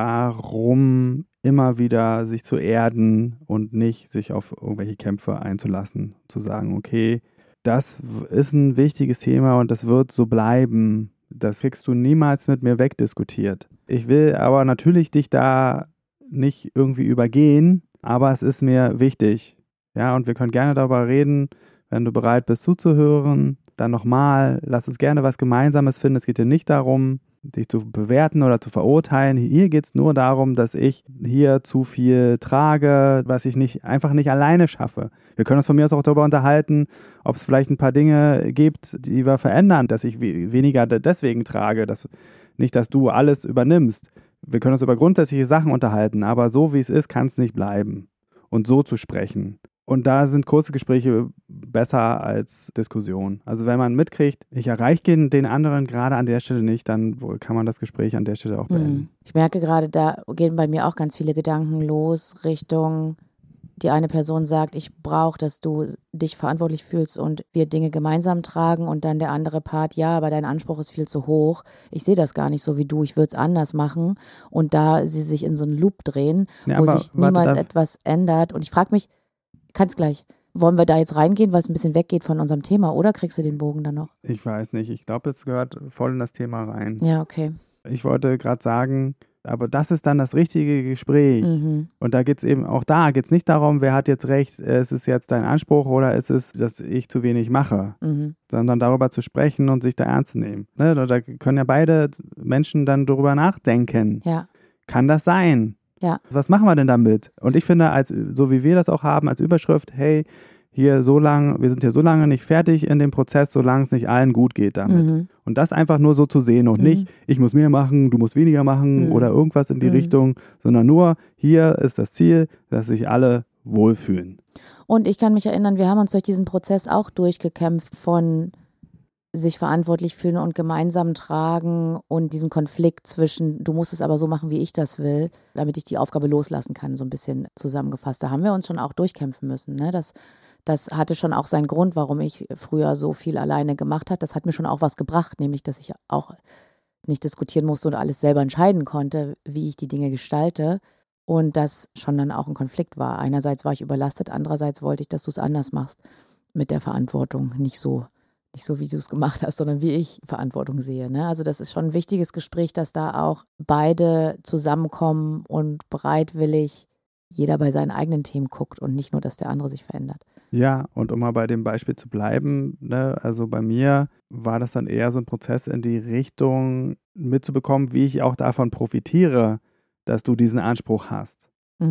darum, immer wieder sich zu erden und nicht sich auf irgendwelche Kämpfe einzulassen. Zu sagen, okay, das ist ein wichtiges Thema und das wird so bleiben. Das kriegst du niemals mit mir wegdiskutiert. Ich will aber natürlich dich da nicht irgendwie übergehen, aber es ist mir wichtig. Ja, und wir können gerne darüber reden, wenn du bereit bist zuzuhören. Dann nochmal, lass uns gerne was Gemeinsames finden. Es geht hier nicht darum, dich zu bewerten oder zu verurteilen. Hier geht es nur darum, dass ich hier zu viel trage, was ich einfach nicht alleine schaffe. Wir können uns von mir aus auch darüber unterhalten, ob es vielleicht ein paar Dinge gibt, die wir verändern, dass ich weniger deswegen trage, nicht, dass du alles übernimmst. Wir können uns über grundsätzliche Sachen unterhalten, aber so wie es ist, kann es nicht bleiben. Und so zu sprechen. Und da sind kurze Gespräche besser als Diskussionen. Also wenn man mitkriegt, ich erreiche den anderen gerade an der Stelle nicht, dann kann man das Gespräch an der Stelle auch beenden. Ich merke gerade, da gehen bei mir auch ganz viele Gedanken los Richtung, die eine Person sagt, ich brauche, dass du dich verantwortlich fühlst und wir Dinge gemeinsam tragen und dann der andere Part, ja, aber dein Anspruch ist viel zu hoch. Ich sehe das gar nicht so wie du, ich würde es anders machen. Und da sie sich in so einen Loop drehen, wo sich niemals etwas ändert. Und ich frage mich, kannst gleich. Wollen wir da jetzt reingehen, weil es ein bisschen weggeht von unserem Thema, oder kriegst du den Bogen dann noch? Ich weiß nicht. Ich glaube, es gehört voll in das Thema rein. Ja, okay. Ich wollte gerade sagen, aber das ist dann das richtige Gespräch. Mhm. Und da geht es eben auch nicht darum, wer hat jetzt recht, ist es jetzt dein Anspruch oder ist es, dass ich zu wenig mache, sondern darüber zu sprechen und sich da ernst zu nehmen. Ne? Da können ja beide Menschen dann darüber nachdenken. Ja. Kann das sein? Ja. Was machen wir denn damit? Und ich finde, so wie wir das auch haben, als Überschrift, hey, wir sind hier so lange nicht fertig in dem Prozess, solange es nicht allen gut geht damit. Und das einfach nur so zu sehen und nicht, ich muss mehr machen, du musst weniger machen oder irgendwas in die Richtung, sondern nur, hier ist das Ziel, dass sich alle wohlfühlen. Und ich kann mich erinnern, wir haben uns durch diesen Prozess auch durchgekämpft von sich verantwortlich fühlen und gemeinsam tragen und diesem Konflikt zwischen, du musst es aber so machen, wie ich das will, damit ich die Aufgabe loslassen kann, so ein bisschen zusammengefasst. Da haben wir uns schon auch durchkämpfen müssen. Ne? Das hatte schon auch seinen Grund, warum ich früher so viel alleine gemacht habe. Das hat mir schon auch was gebracht, nämlich, dass ich auch nicht diskutieren musste und alles selber entscheiden konnte, wie ich die Dinge gestalte. Und das schon dann auch ein Konflikt war. Einerseits war ich überlastet, andererseits wollte ich, dass du es anders machst mit der Verantwortung, nicht so, wie du es gemacht hast, sondern wie ich Verantwortung sehe. Ne? Also das ist schon ein wichtiges Gespräch, dass da auch beide zusammenkommen und bereitwillig jeder bei seinen eigenen Themen guckt und nicht nur, dass der andere sich verändert. Ja, und um mal bei dem Beispiel zu bleiben, ne, also bei mir war das dann eher so ein Prozess in die Richtung mitzubekommen, wie ich auch davon profitiere, dass du diesen Anspruch hast.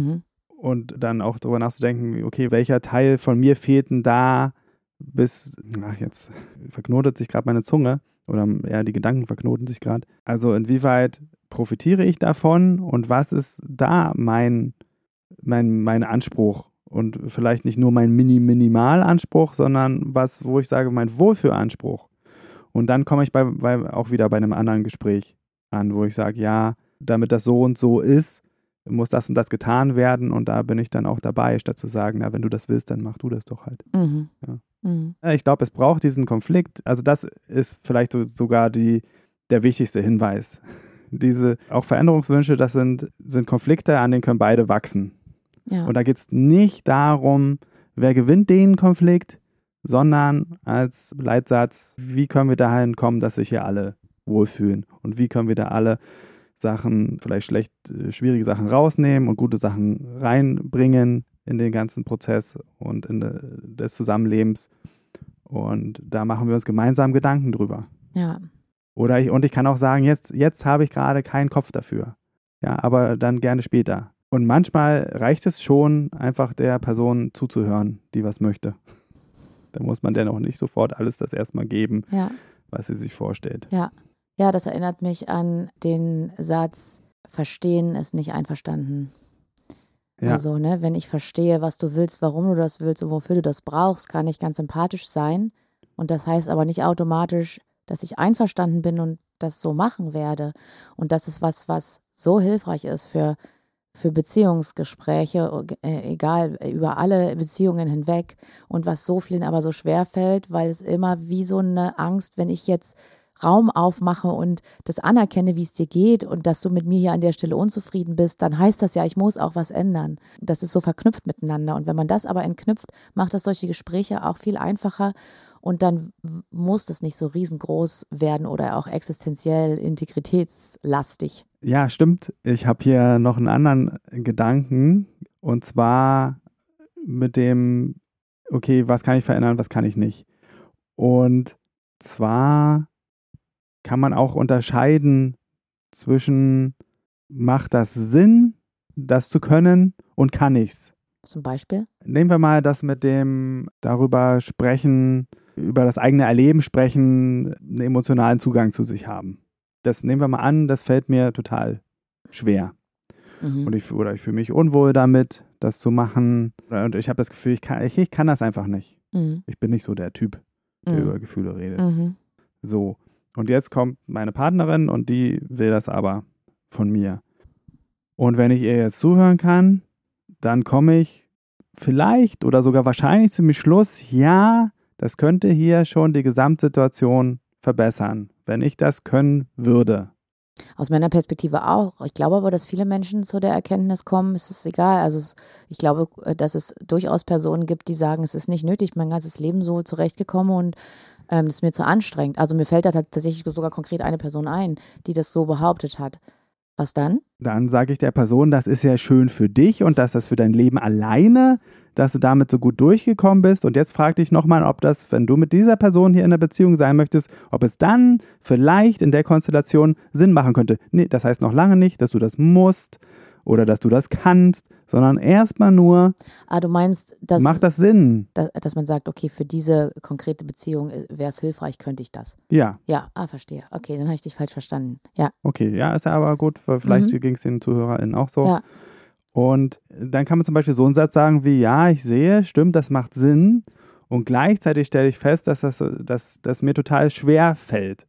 Und dann auch darüber nachzudenken, okay, welcher Teil von mir fehlt denn da jetzt verknotet sich gerade meine Zunge oder eher die Gedanken verknoten sich gerade. Also inwieweit profitiere ich davon und was ist da mein Anspruch? Und vielleicht nicht nur mein Minimalanspruch, sondern wo ich sage, mein Wohlfühlanspruch. Und dann komme ich auch wieder bei einem anderen Gespräch an, wo ich sage, ja, damit das so und so ist, muss das und das getan werden und da bin ich dann auch dabei, statt zu sagen, na, wenn du das willst, dann mach du das doch halt. Ja. Ich glaube, es braucht diesen Konflikt, also das ist vielleicht sogar der wichtigste Hinweis. Diese auch Veränderungswünsche, das sind Konflikte, an denen können beide wachsen. Ja. Und da geht es nicht darum, wer gewinnt den Konflikt, sondern als Leitsatz, wie können wir dahin kommen, dass sich hier alle wohlfühlen und wie können wir da alle Sachen, vielleicht schwierige Sachen rausnehmen und gute Sachen reinbringen in den ganzen Prozess und des Zusammenlebens. Und da machen wir uns gemeinsam Gedanken drüber. Ja. Ich kann auch sagen, jetzt habe ich gerade keinen Kopf dafür. Ja, aber dann gerne später. Und manchmal reicht es schon, einfach der Person zuzuhören, die was möchte. Da muss man dann auch nicht sofort alles das erstmal geben, was sie sich vorstellt. Ja. Ja, das erinnert mich an den Satz, verstehen ist nicht einverstanden. Ja. Also, wenn ich verstehe, was du willst, warum du das willst und wofür du das brauchst, kann ich ganz sympathisch sein. Und das heißt aber nicht automatisch, dass ich einverstanden bin und das so machen werde. Und das ist was so hilfreich ist für Beziehungsgespräche, egal, über alle Beziehungen hinweg. Und was so vielen aber so schwer fällt, weil es immer wie so eine Angst, wenn ich jetzt Raum aufmache und das anerkenne, wie es dir geht und dass du mit mir hier an der Stelle unzufrieden bist, dann heißt das ja, ich muss auch was ändern. Das ist so verknüpft miteinander. Und wenn man das aber entknüpft, macht das solche Gespräche auch viel einfacher und dann muss das nicht so riesengroß werden oder auch existenziell integritätslastig. Ja, stimmt. Ich habe hier noch einen anderen Gedanken und zwar mit dem, okay, was kann ich verändern, was kann ich nicht? Und zwar kann man auch unterscheiden zwischen, macht das Sinn, das zu können und kann ich's? Zum Beispiel? Nehmen wir mal das mit dem darüber sprechen, über das eigene Erleben sprechen, einen emotionalen Zugang zu sich haben. Das nehmen wir mal an, das fällt mir total schwer. Und ich fühle mich unwohl damit, das zu machen. Und ich habe das Gefühl, ich kann das einfach nicht. Ich bin nicht so der Typ, der über Gefühle redet. So. Und jetzt kommt meine Partnerin und die will das aber von mir. Und wenn ich ihr jetzt zuhören kann, dann komme ich vielleicht oder sogar wahrscheinlich zum Schluss, ja, das könnte hier schon die Gesamtsituation verbessern, wenn ich das können würde. Aus meiner Perspektive auch. Ich glaube aber, dass viele Menschen zu der Erkenntnis kommen, es ist egal. Also ich glaube, dass es durchaus Personen gibt, die sagen, es ist nicht nötig, mein ganzes Leben so zurechtgekommen und das ist mir zu anstrengend. Also mir fällt da tatsächlich sogar konkret eine Person ein, die das so behauptet hat. Was dann? Dann sage ich der Person, das ist ja schön für dich und dass das für dein Leben alleine, dass du damit so gut durchgekommen bist. Und jetzt frag dich nochmal, ob das, wenn du mit dieser Person hier in einer Beziehung sein möchtest, ob es dann vielleicht in der Konstellation Sinn machen könnte. Nee, das heißt noch lange nicht, dass du das musst oder dass du das kannst, sondern erstmal nur, du meinst, dass macht das Sinn? Dass man sagt, okay, für diese konkrete Beziehung wäre es hilfreich, könnte ich das. Ja. Ja, verstehe. Okay, dann habe ich dich falsch verstanden. Ja. Okay, ja, ist ja aber gut, weil vielleicht ging es den ZuhörerInnen auch so. Ja. Und dann kann man zum Beispiel so einen Satz sagen wie, ja, ich sehe, stimmt, das macht Sinn. Und gleichzeitig stelle ich fest, dass das mir total schwer fällt.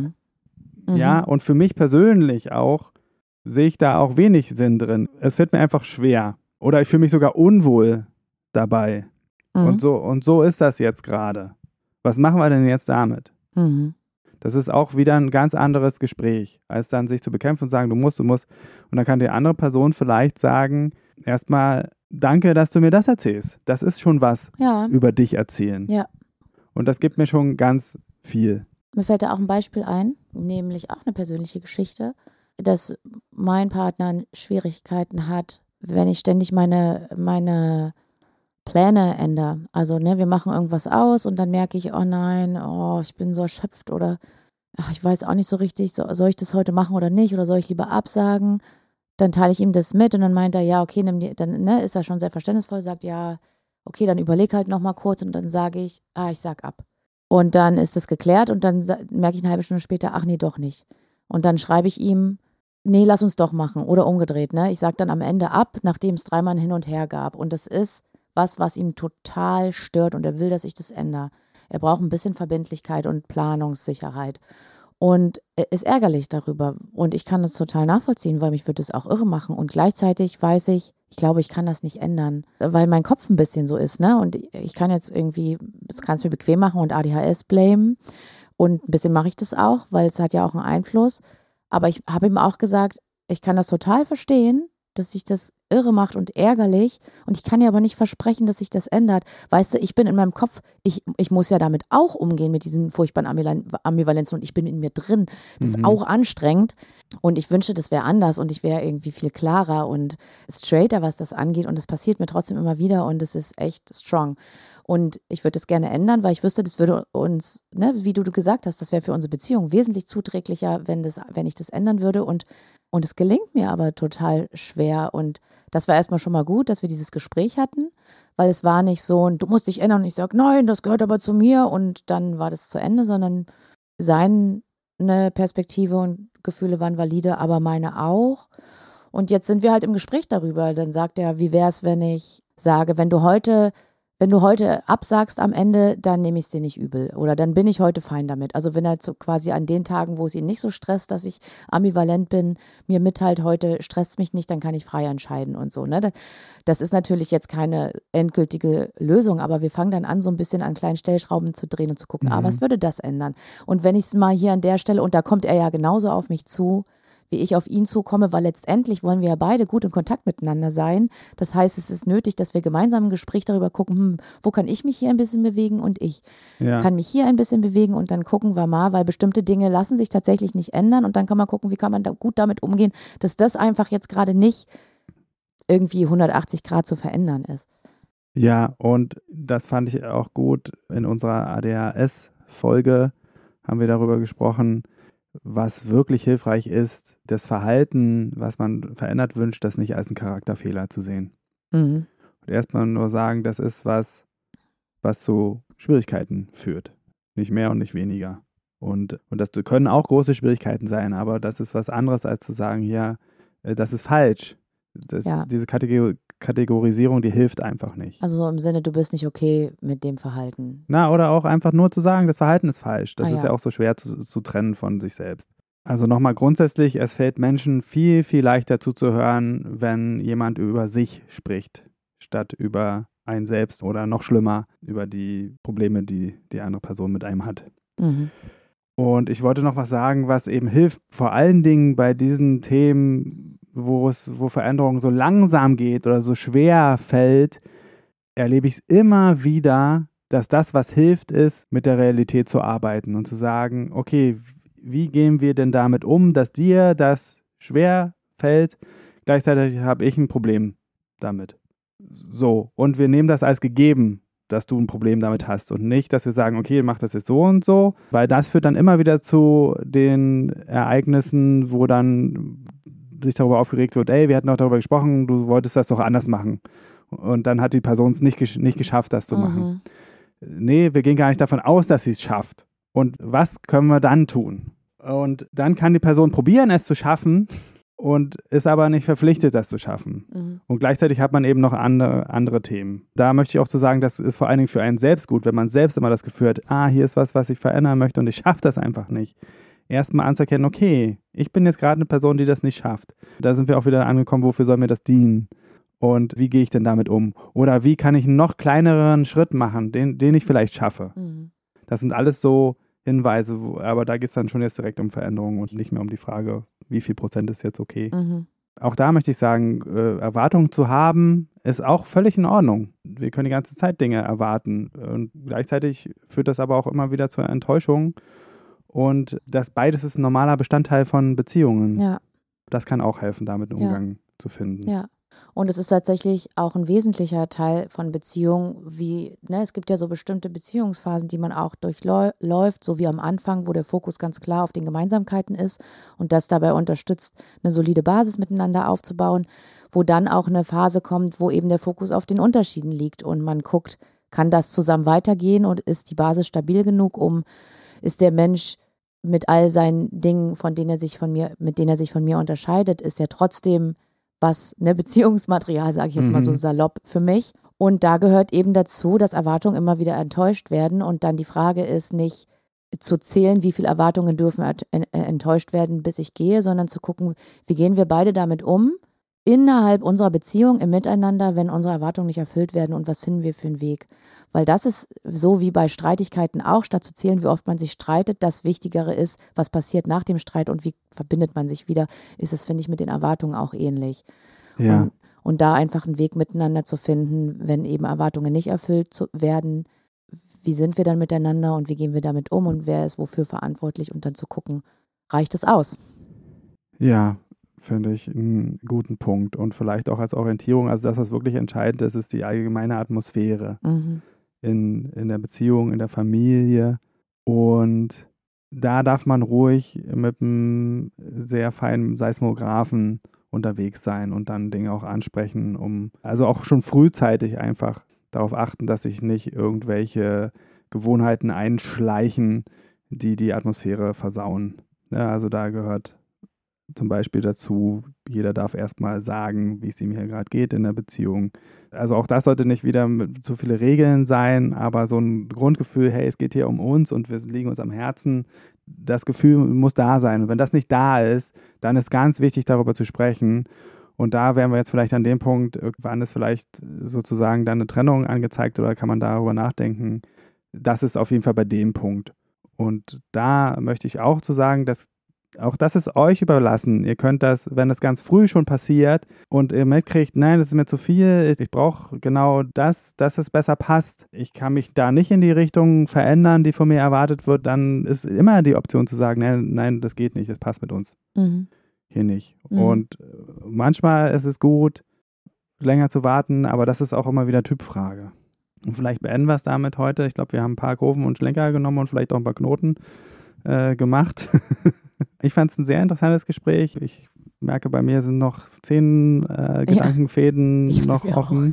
Ja, und für mich persönlich auch sehe ich da auch wenig Sinn drin. Es wird mir einfach schwer. Oder ich fühle mich sogar unwohl dabei. Und so ist das jetzt gerade. Was machen wir denn jetzt damit? Das ist auch wieder ein ganz anderes Gespräch, als dann sich zu bekämpfen und sagen, du musst. Und dann kann die andere Person vielleicht sagen, erstmal, danke, dass du mir das erzählst. Das ist schon was über dich erzählen. Ja. Und das gibt mir schon ganz viel. Mir fällt da auch ein Beispiel ein, nämlich auch eine persönliche Geschichte, dass mein Partner Schwierigkeiten hat, wenn ich ständig meine Pläne ändere. Also, wir machen irgendwas aus und dann merke ich, oh nein, ich bin so erschöpft oder ich weiß auch nicht so richtig, soll ich das heute machen oder nicht oder soll ich lieber absagen? Dann teile ich ihm das mit und dann meint er, ja, okay, dann ist er schon sehr verständnisvoll, sagt, ja, okay, dann überleg halt nochmal kurz und dann sage ich, ich sag ab. Und dann ist das geklärt und dann merke ich eine halbe Stunde später, ach nee, doch nicht. Und dann schreibe ich ihm, nee, lass uns doch machen oder umgedreht, Ich sage dann am Ende ab, nachdem es 3 Mal hin und her gab. Und das ist was ihm total stört und er will, dass ich das ändere. Er braucht ein bisschen Verbindlichkeit und Planungssicherheit. Und er ist ärgerlich darüber. Und ich kann das total nachvollziehen, weil mich würde es auch irre machen. Und gleichzeitig weiß ich glaube, ich kann das nicht ändern, weil mein Kopf ein bisschen so ist, Und ich kann jetzt irgendwie, das kann es mir bequem machen und ADHS blamen. Und ein bisschen mache ich das auch, weil es hat ja auch einen Einfluss. Aber ich habe ihm auch gesagt, ich kann das total verstehen, dass sich das irre macht und ärgerlich und ich kann dir aber nicht versprechen, dass sich das ändert. Weißt du, ich bin in meinem Kopf, ich muss ja damit auch umgehen mit diesen furchtbaren Ambivalenzen und ich bin in mir drin. Das ist auch anstrengend und ich wünschte, das wäre anders und ich wäre irgendwie viel klarer und straighter, was das angeht und es passiert mir trotzdem immer wieder und es ist echt strong. Und ich würde es gerne ändern, weil ich wüsste, das würde uns, ne, wie du gesagt hast, das wäre für unsere Beziehung wesentlich zuträglicher, wenn ich das ändern würde und es gelingt mir aber total schwer und das war erstmal schon mal gut, dass wir dieses Gespräch hatten, weil es war nicht so, du musst dich ändern und ich sage, nein, das gehört aber zu mir und dann war das zu Ende, sondern seine Perspektive und Gefühle waren valide, aber meine auch. Und jetzt sind wir halt im Gespräch darüber. Dann sagt er, wie wäre es, wenn ich sage, wenn du heute absagst am Ende, dann nehme ich es dir nicht übel oder dann bin ich heute fein damit. Also wenn er so quasi an den Tagen, wo es ihn nicht so stresst, dass ich ambivalent bin, mir mitteilt, heute stresst es mich nicht, dann kann ich frei entscheiden und so. Ne? Das ist natürlich jetzt keine endgültige Lösung, aber wir fangen dann an, so ein bisschen an kleinen Stellschrauben zu drehen und zu gucken, was würde das ändern? Und wenn ich es mal hier an der Stelle, und da kommt er ja genauso auf mich zu, wie ich auf ihn zukomme, weil letztendlich wollen wir ja beide gut in Kontakt miteinander sein. Das heißt, es ist nötig, dass wir gemeinsam ein Gespräch darüber gucken, wo kann ich mich hier ein bisschen bewegen und ich kann mich hier ein bisschen bewegen und dann gucken wir mal, weil bestimmte Dinge lassen sich tatsächlich nicht ändern und dann kann man gucken, wie kann man da gut damit umgehen, dass das einfach jetzt gerade nicht irgendwie 180 Grad zu verändern ist. Ja, und das fand ich auch gut. In unserer ADHS-Folge haben wir darüber gesprochen, was wirklich hilfreich ist, das Verhalten, was man verändert wünscht, das nicht als einen Charakterfehler zu sehen. Und erstmal nur sagen, das ist was zu Schwierigkeiten führt. Nicht mehr und nicht weniger. Und das können auch große Schwierigkeiten sein, aber das ist was anderes, als zu sagen, ja, das ist falsch. Diese Kategorisierung, die hilft einfach nicht. Also so im Sinne, du bist nicht okay mit dem Verhalten. Oder auch einfach nur zu sagen, das Verhalten ist falsch. Das ist ja auch so schwer zu trennen von sich selbst. Also nochmal grundsätzlich, es fällt Menschen viel, viel leichter zuzuhören, wenn jemand über sich spricht, statt über einen selbst oder noch schlimmer, über die Probleme, die die andere Person mit einem hat. Und ich wollte noch was sagen, was eben hilft, vor allen Dingen bei diesen Themen, wo Veränderung so langsam geht oder so schwer fällt, erlebe ich es immer wieder, dass das, was hilft, ist, mit der Realität zu arbeiten und zu sagen, okay, wie gehen wir denn damit um, dass dir das schwer fällt, gleichzeitig habe ich ein Problem damit. So, und wir nehmen das als gegeben, dass du ein Problem damit hast und nicht, dass wir sagen, okay, mach das jetzt so und so, weil das führt dann immer wieder zu den Ereignissen, wo dann sich darüber aufgeregt wird, ey, wir hatten doch darüber gesprochen, du wolltest das doch anders machen. Und dann hat die Person es nicht geschafft, das zu machen. Nee, wir gehen gar nicht davon aus, dass sie es schafft. Und was können wir dann tun? Und dann kann die Person probieren, es zu schaffen und ist aber nicht verpflichtet, das zu schaffen. Und gleichzeitig hat man eben noch andere Themen. Da möchte ich auch so sagen, das ist vor allen Dingen für einen selbst gut, wenn man selbst immer das Gefühl hat, hier ist was ich verändern möchte und ich schaffe das einfach nicht. Erstmal anzuerkennen, okay, ich bin jetzt gerade eine Person, die das nicht schafft. Da sind wir auch wieder angekommen, wofür soll mir das dienen? Und wie gehe ich denn damit um? Oder wie kann ich einen noch kleineren Schritt machen, den ich vielleicht schaffe? Das sind alles so Hinweise, aber da geht es dann schon jetzt direkt um Veränderungen und nicht mehr um die Frage, wie viel Prozent ist jetzt okay. Auch da möchte ich sagen, Erwartungen zu haben, ist auch völlig in Ordnung. Wir können die ganze Zeit Dinge erwarten und gleichzeitig führt das aber auch immer wieder zur Enttäuschung. Und beides ist ein normaler Bestandteil von Beziehungen. Ja. Das kann auch helfen, damit einen Umgang zu finden. Ja. Und es ist tatsächlich auch ein wesentlicher Teil von Beziehungen, es gibt ja so bestimmte Beziehungsphasen, die man auch durchläuft, so wie am Anfang, wo der Fokus ganz klar auf den Gemeinsamkeiten ist und das dabei unterstützt, eine solide Basis miteinander aufzubauen, wo dann auch eine Phase kommt, wo eben der Fokus auf den Unterschieden liegt und man guckt, kann das zusammen weitergehen und ist die Basis stabil genug, ist der Mensch mit all seinen Dingen, mit denen er sich von mir unterscheidet, ist er trotzdem Beziehungsmaterial, sage ich jetzt mal so salopp für mich. Und da gehört eben dazu, dass Erwartungen immer wieder enttäuscht werden und dann die Frage ist nicht zu zählen, wie viele Erwartungen dürfen enttäuscht werden, bis ich gehe, sondern zu gucken, wie gehen wir beide damit um, innerhalb unserer Beziehung, im Miteinander, wenn unsere Erwartungen nicht erfüllt werden und was finden wir für einen Weg. Weil das ist so wie bei Streitigkeiten auch, statt zu zählen, wie oft man sich streitet, das Wichtigere ist, was passiert nach dem Streit und wie verbindet man sich wieder, ist es, finde ich, mit den Erwartungen auch ähnlich. Ja. Und da einfach einen Weg miteinander zu finden, wenn eben Erwartungen nicht erfüllt werden, wie sind wir dann miteinander und wie gehen wir damit um und wer ist wofür verantwortlich und dann zu gucken, reicht es aus? Ja, finde ich einen guten Punkt und vielleicht auch als Orientierung, also das, was wirklich entscheidend ist, ist die allgemeine Atmosphäre in der Beziehung, in der Familie und da darf man ruhig mit einem sehr feinen Seismographen unterwegs sein und dann Dinge auch ansprechen, also auch schon frühzeitig einfach darauf achten, dass sich nicht irgendwelche Gewohnheiten einschleichen, die die Atmosphäre versauen. Ja, also da gehört zum Beispiel dazu, jeder darf erstmal sagen, wie es ihm hier gerade geht in der Beziehung. Also auch das sollte nicht wieder mit zu viele Regeln sein, aber so ein Grundgefühl, hey, es geht hier um uns und wir liegen uns am Herzen, das Gefühl muss da sein. Und wenn das nicht da ist, dann ist ganz wichtig, darüber zu sprechen. Und da wären wir jetzt vielleicht an dem Punkt, wann ist vielleicht sozusagen dann eine Trennung angezeigt oder kann man darüber nachdenken? Das ist auf jeden Fall bei dem Punkt. Und da möchte ich auch zu sagen, dass auch das ist euch überlassen. Ihr könnt das, wenn das ganz früh schon passiert und ihr mitkriegt, nein, das ist mir zu viel, ich brauche genau das, dass es besser passt. Ich kann mich da nicht in die Richtung verändern, die von mir erwartet wird, dann ist immer die Option zu sagen, nein, das geht nicht, das passt mit uns. Hier nicht. Und manchmal ist es gut, länger zu warten, aber das ist auch immer wieder Typfrage. Und vielleicht beenden wir es damit heute. Ich glaube, wir haben ein paar Kurven und Schlenker genommen und vielleicht auch ein paar Knoten gemacht. Ich fand es ein sehr interessantes Gespräch. Ich merke, bei mir sind noch 10 Gedankenfäden noch offen.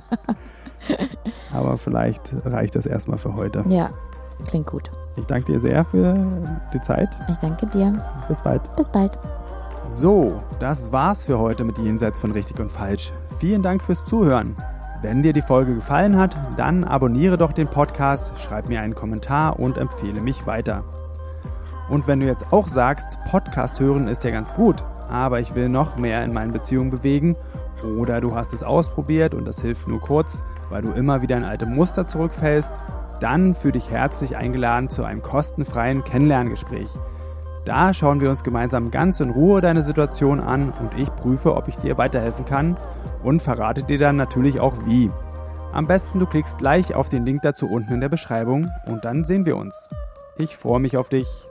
Aber vielleicht reicht das erstmal für heute. Ja, klingt gut. Ich danke dir sehr für die Zeit. Ich danke dir. Bis bald. Bis bald. So, das war's für heute mit Jenseits von Richtig und Falsch. Vielen Dank fürs Zuhören. Wenn dir die Folge gefallen hat, dann abonniere doch den Podcast, schreib mir einen Kommentar und empfehle mich weiter. Und wenn du jetzt auch sagst, Podcast hören ist ja ganz gut, aber ich will noch mehr in meinen Beziehungen bewegen oder du hast es ausprobiert und das hilft nur kurz, weil du immer wieder in alte Muster zurückfällst, dann fühle dich herzlich eingeladen zu einem kostenfreien Kennenlerngespräch. Da schauen wir uns gemeinsam ganz in Ruhe deine Situation an und ich prüfe, ob ich dir weiterhelfen kann und verrate dir dann natürlich auch wie. Am besten du klickst gleich auf den Link dazu unten in der Beschreibung und dann sehen wir uns. Ich freue mich auf dich.